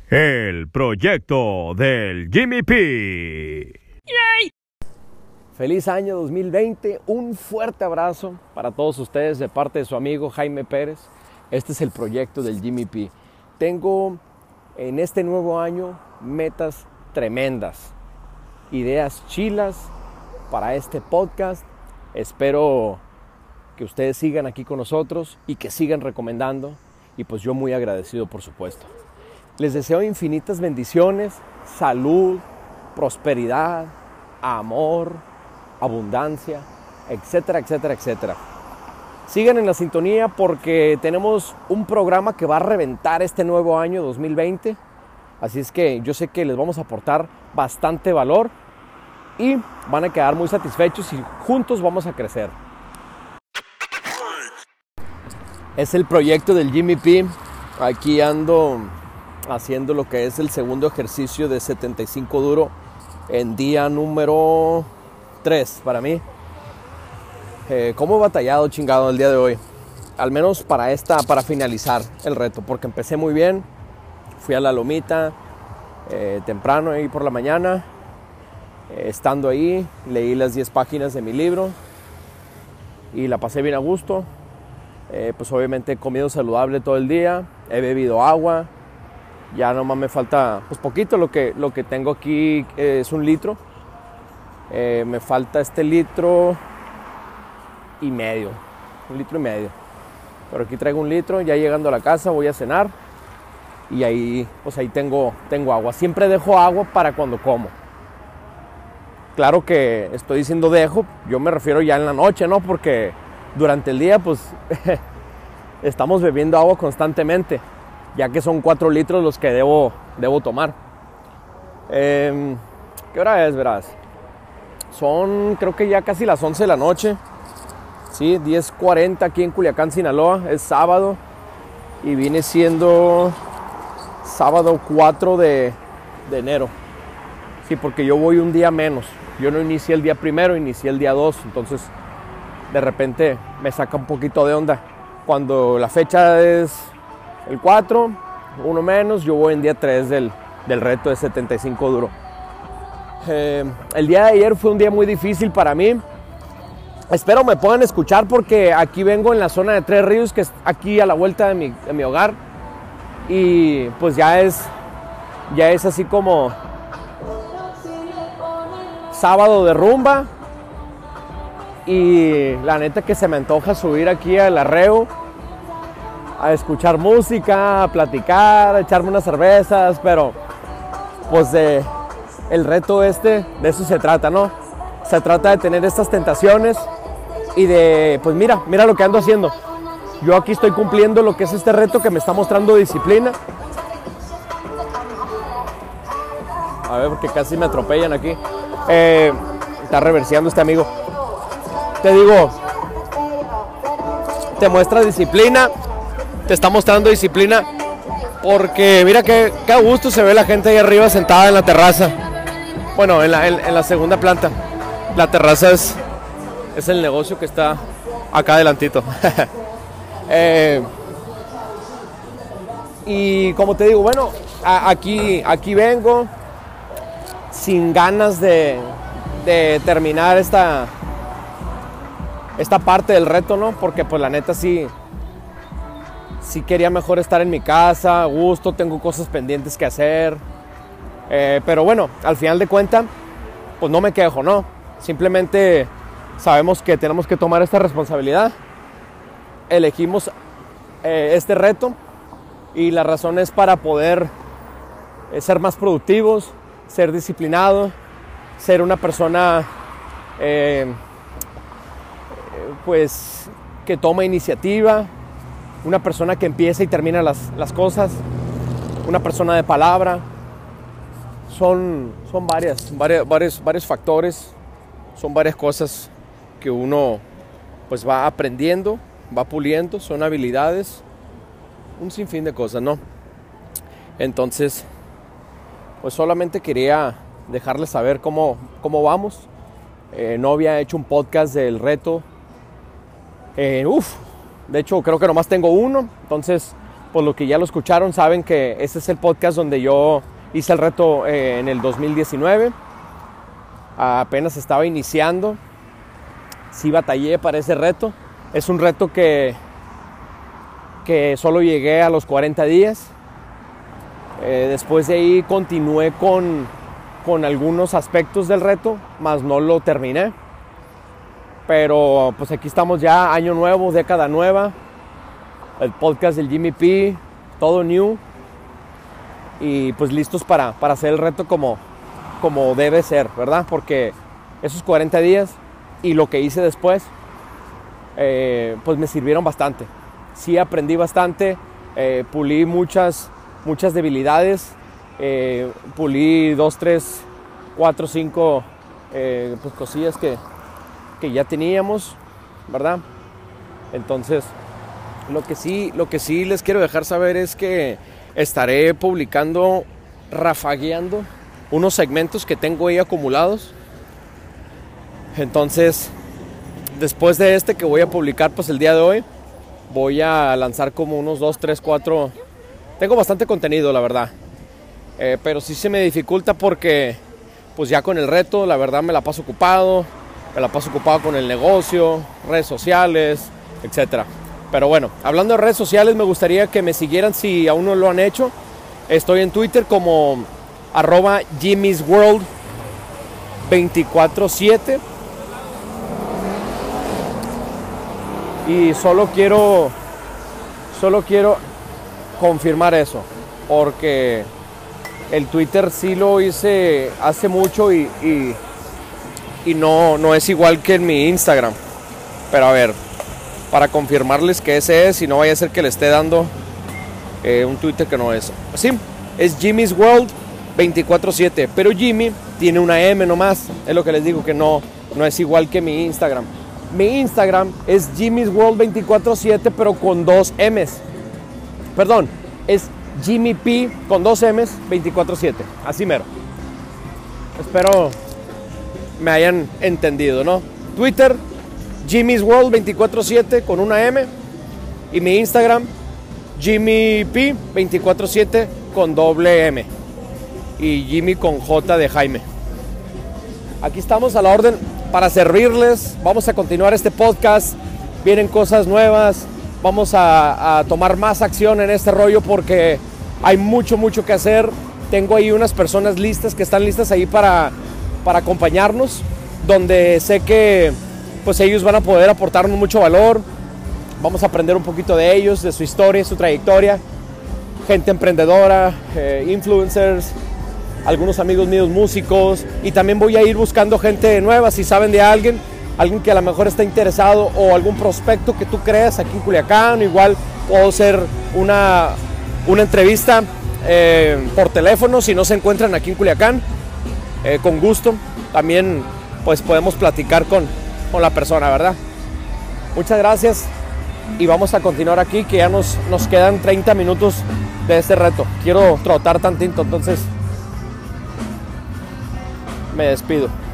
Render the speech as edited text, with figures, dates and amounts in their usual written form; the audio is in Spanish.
El proyecto del Jimmy P. ¡Yay! Feliz año 2020, un fuerte abrazo para todos ustedes de parte de su amigo Jaime Pérez. Este es el proyecto del Jimmy P. Tengo en este nuevo año metas tremendas, ideas chilas para este podcast. Espero que ustedes sigan aquí con nosotros y que sigan recomendando, y pues yo muy agradecido, por supuesto. Les deseo infinitas bendiciones, salud, prosperidad, amor, abundancia, etcétera, etcétera, etcétera. Sigan en la sintonía porque tenemos un programa que va a reventar este nuevo año 2020. Así es que yo sé que les vamos a aportar bastante valor y van a quedar muy satisfechos y juntos vamos a crecer. Es el proyecto del Jimmy P. Aquí ando haciendo lo que es el segundo ejercicio de 75 duro en día número 3 para mí. ¿Cómo he batallado, chingado, el día de hoy? Al menos para finalizar el reto, porque empecé muy bien. Fui a la lomita temprano ahí por la mañana. Estando ahí, leí las 10 páginas de mi libro y la pasé bien a gusto. Pues obviamente he comido saludable todo el día, he bebido agua. Ya nomás me falta pues poquito, lo que tengo aquí es 1 litro. Me falta este 1,5 litros. 1,5 litros. Pero aquí traigo 1 litro, ya llegando a la casa voy a cenar. Y ahí tengo agua. Siempre dejo agua para cuando como. Claro que estoy diciendo dejo, yo me refiero ya en la noche, ¿no? Porque durante el día pues estamos bebiendo agua constantemente, ya que son 4 litros los que debo tomar. ¿Qué hora es, verás? Son, creo que ya casi las 11 de la noche. Sí, 10:40 aquí en Culiacán, Sinaloa. Es sábado y viene siendo sábado 4 de enero. Sí, porque yo voy un día menos. Yo no inicié el día primero, inicié el día 2. Entonces, de repente me saca un poquito de onda. Cuando la fecha es el 4, uno menos, yo voy en día 3 del reto de 75 duro. El día de ayer fue un día muy difícil para mí. Espero me puedan escuchar porque aquí vengo en la zona de Tres Ríos, que es aquí a la vuelta de mi hogar. Y pues ya es así como sábado de rumba. Y la neta que se me antoja subir aquí al arreo a escuchar música, a platicar, a echarme unas cervezas, pero pues el reto de eso se trata, ¿no? Se trata de tener estas tentaciones y de, pues mira lo que ando haciendo. Yo aquí estoy cumpliendo lo que es este reto que me está mostrando disciplina. A ver, porque casi me atropellan aquí. Está reverseando este amigo. Te digo, te muestra disciplina, te está mostrando disciplina, porque mira que a gusto se ve la gente ahí arriba sentada en la terraza. Bueno, en la segunda planta. La terraza es el negocio que está acá adelantito. Y como te digo, bueno, aquí vengo sin ganas de terminar esta parte del reto, ¿no? Porque pues la neta sí quería mejor estar en mi casa, a gusto, tengo cosas pendientes que hacer. Pero bueno, al final de cuentas, pues no me quejo, ¿no? Simplemente sabemos que tenemos que tomar esta responsabilidad. Elegimos este reto y la razón es para poder ser más productivos, ser disciplinados, ser una persona pues que toma iniciativa, una persona que empieza y termina las cosas, una persona de palabra. Son varios factores, son varias cosas que uno pues va aprendiendo, va puliendo, son habilidades, un sinfín de cosas, ¿no? Entonces, pues solamente quería dejarles saber cómo vamos. No había hecho un podcast del reto. De hecho, creo que nomás tengo uno. Entonces, pues los que ya lo escucharon saben que este es el podcast donde yo hice el reto en el 2019. Apenas estaba iniciando. Sí batallé para ese reto. Es un reto que solo llegué a los 40 días. Después de ahí continué con algunos aspectos del reto, más no lo terminé. Pero pues aquí estamos ya, año nuevo, década nueva. El podcast del Jimmy P, todo new. Y pues listos para hacer el reto como debe ser, ¿verdad? Porque esos 40 días y lo que hice después, pues me sirvieron bastante. Sí aprendí bastante, pulí muchas debilidades, pulí 2, 3, 4, 5 pues cosillas que ya teníamos, ¿verdad? Entonces, lo que sí les quiero dejar saber es que estaré publicando, rafagueando unos segmentos que tengo ahí acumulados. Entonces, después de este que voy a publicar pues el día de hoy, voy a lanzar como unos 2, 3, 4. Tengo bastante contenido, la verdad. Pero sí se me dificulta porque pues ya con el reto, la verdad me la paso ocupado con el negocio, redes sociales, etcétera. Pero bueno, hablando de redes sociales, me gustaría que me siguieran si aún no lo han hecho. Estoy en Twitter como @Jimmy'sWorld247. Y solo quiero confirmar eso, porque el Twitter sí lo hice hace mucho y no es igual que en mi Instagram. Pero a ver, para confirmarles que ese es, y no vaya a ser que le esté dando un Twitter que no es. Sí, es Jimmy's World 24/7, pero Jimmy tiene una M nomás. Es lo que les digo, que no es igual que mi Instagram. Mi Instagram es Jimmy's World 24/7, pero con 2 M's. Perdón, es Jimmy P con 2 M's 24/7. Así mero. Espero me hayan entendido, ¿no? Twitter, Jimmy's World 24/7 con una M. Y mi Instagram, Jimmy P 24/7 con doble M. Y Jimmy con J de Jaime. Aquí estamos a la orden para servirles. Vamos a continuar este podcast. Vienen cosas nuevas. Vamos a tomar más acción en este rollo porque hay mucho que hacer. Tengo ahí unas personas listas que están listas ahí para acompañarnos, donde sé que pues ellos van a poder aportarnos mucho valor. Vamos a aprender un poquito de ellos, de su historia, su trayectoria. Gente emprendedora, influencers, algunos amigos míos músicos, y también voy a ir buscando gente nueva. Si saben de alguien que a lo mejor está interesado, o algún prospecto que tú creas aquí en Culiacán, igual puedo hacer una entrevista por teléfono si no se encuentran aquí en Culiacán. Con gusto también pues podemos platicar con la persona, ¿verdad? Muchas gracias y vamos a continuar aquí, que ya nos quedan 30 minutos de este reto. Quiero trotar tantito, entonces me despido.